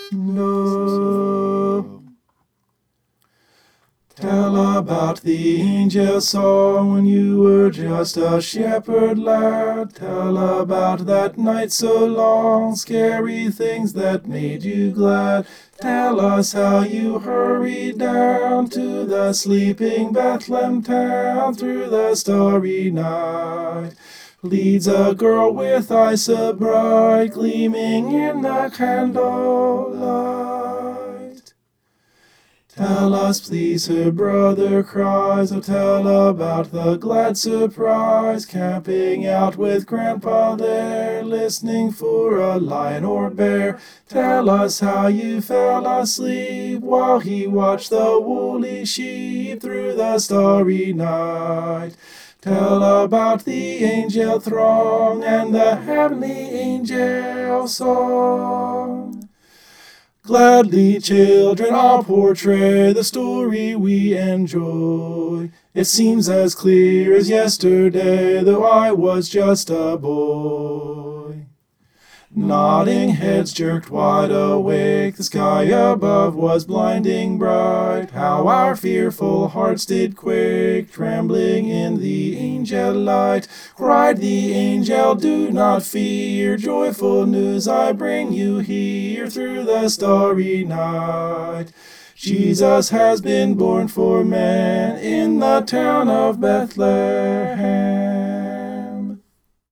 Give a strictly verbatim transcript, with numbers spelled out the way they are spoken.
No. Tell about the angel song when you were just a shepherd lad. Tell about that night so long, scary things that made you glad. Tell us how you hurried down to the sleeping Bethlehem town through the starry night. Leads a girl with eyes so bright, gleaming in the candlelight. Tell us, please, her brother cries. Oh, tell about the glad surprise, camping out with Grandpa there, listening for a lion or bear. Tell us how you fell asleep while he watched the woolly sheep through the starry night. Tell about the angel throng and the heavenly angel song. Gladly, children, I'll portray the story we enjoy. It seems as clear as yesterday, though I was just a boy. Nodding heads jerked wide awake, the sky above was blinding bright. How our fearful hearts did quake, trembling in the angel light. Cried the angel, do not fear, joyful news I bring you here through the starry night. Jesus has been born for man in the town of Bethlehem.